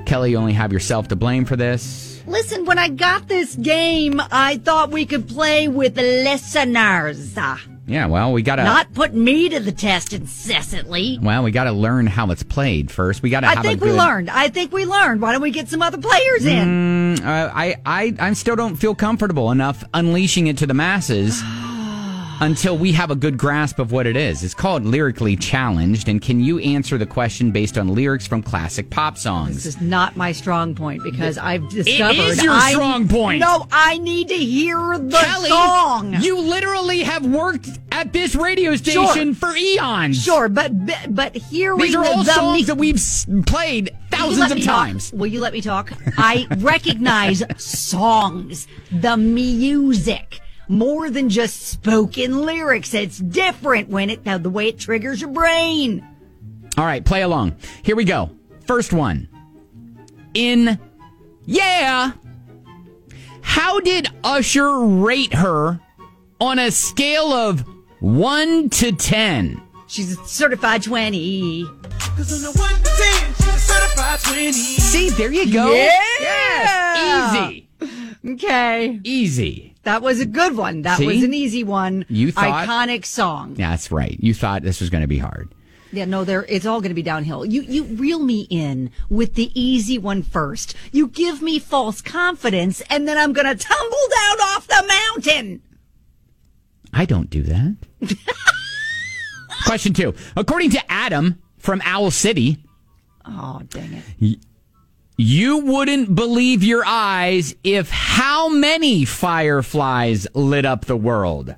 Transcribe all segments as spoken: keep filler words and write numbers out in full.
Kelly, you only have yourself to blame for this. Listen, when I got this game, I thought we could play with listeners. Yeah, well, we got to... Not put me to the test incessantly. Well, we got to learn how it's played first. We got to have I think a good... we learned. I think we learned. Why don't we get some other players in? Mm, uh, I, I, I still don't feel comfortable enough unleashing it to the masses until we have a good grasp of what it is. It's called Lyrically Challenged, and can you answer the question based on lyrics from classic pop songs? This is not my strong point because I've discovered... It is your I, strong point. No, I need to hear the Kelly, song. You literally have worked at this radio station Sure. for eons. Sure, but but hearing These are all the songs me- that we've s- played thousands Will you let of me times. Talk? Will you let me talk? I recognize songs, the music, more than just spoken lyrics. It's different when it uh, the way it triggers your brain. All right, play along. Here we go. First one. In Yeah. How did Usher rate her on a scale of one to ten? She's a certified twenty. See, there you go. Yeah. Yes, easy. Okay. Easy. That was a good one. That See? was an easy one. You thought- Iconic song. Yeah, that's right. You thought this was going to be hard. Yeah, no, there. It's all going to be downhill. You you reel me in with the easy one first. You give me false confidence, and then I'm going to tumble down off the mountain. I don't do that. Question two. According to Adam from Owl City, Oh, dang it. you wouldn't believe your eyes if how many fireflies lit up the world?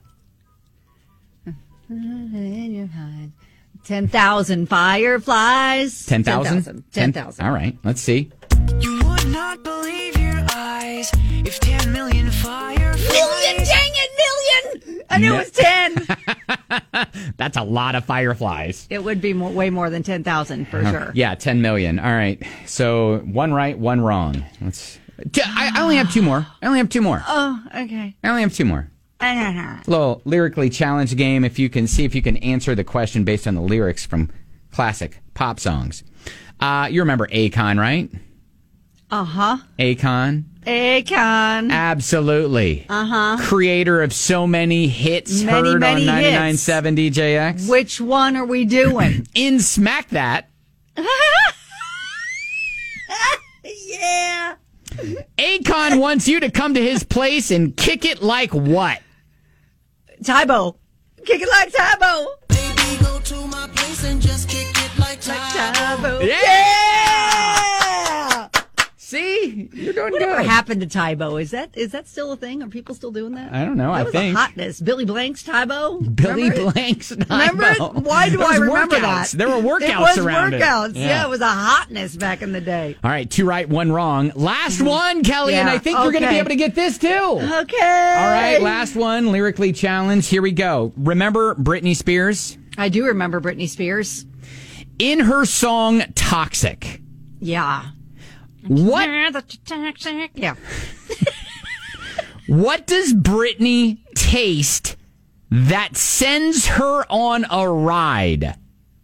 Ten thousand fireflies. Ten thousand? Ten thousand. All right, let's see. You would not believe your eyes if ten million fireflies. Million, dang it, million! I knew it was ten. That's a lot of fireflies. It would be more, way more than ten thousand for sure. Yeah, ten million. All right. So one right, one wrong. Let's. T- I, I only have two more. I only have two more. Oh, okay. I only have two more. Little lyrically challenged game. If you can see if you can answer the question based on the lyrics from classic pop songs. Uh, you remember Akon, right? Uh-huh. Akon. Akon. Absolutely. Uh-huh. Creator of so many hits Many, heard many on ninety-nine hits. seven D J X. Which one are we doing? In Smack That, Yeah. Akon wants you to come to his place and kick it like what? Tybo. Kick it like Tybo. Baby, go to my place and just kick it like Tybo. Yeah! Yeah! See? You're doing Whatever good. happened to Tybo? Is that is that still a thing? Are people still doing that? I don't know. That I was think. a hotness. Billy Blank's Tybo. Billy Remember it? Blank's Tybo. Remember it? Why do There I was remember workouts. that? There were workouts it was around workouts. it. Yeah. Yeah. It was a hotness back in the day. All right, two right, one wrong. Last one, Kelly, and Yeah, I think you're going to be okay. able to get this too. Okay. All right, last one, lyrically challenged. Here we go. Remember Britney Spears? I do remember Britney Spears. In her song Toxic, Yeah. what Yeah. what does Britney taste that sends her on a ride?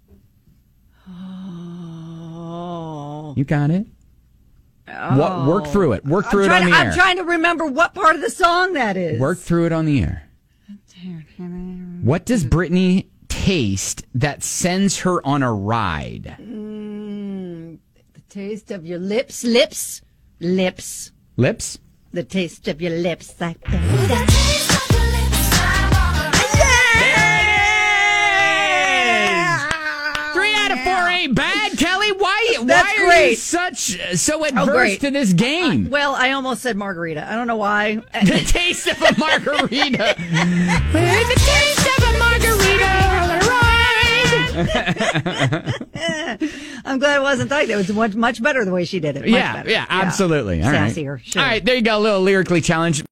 Oh. You got it? What, work through it. Work through I'm it on trying, the to, air. I'm trying to remember what part of the song that is. Work through it on the air. What does Britney taste that sends her on a ride? Mm, the taste of your lips, lips, lips. Lips? The taste of your lips, like that. There it is! Three out of four ain't bad, Kelly. Why, That's why are great. you such so adverse great. to this game? Well, I almost said margarita. I don't know why. The taste of a margarita. The taste of a margarita on a ride. I'm glad it wasn't like that. It was much, much better the way she did it. Much Yeah, better. yeah, absolutely. All right. Sassier, sure. All right, there you go. A little lyrically challenged.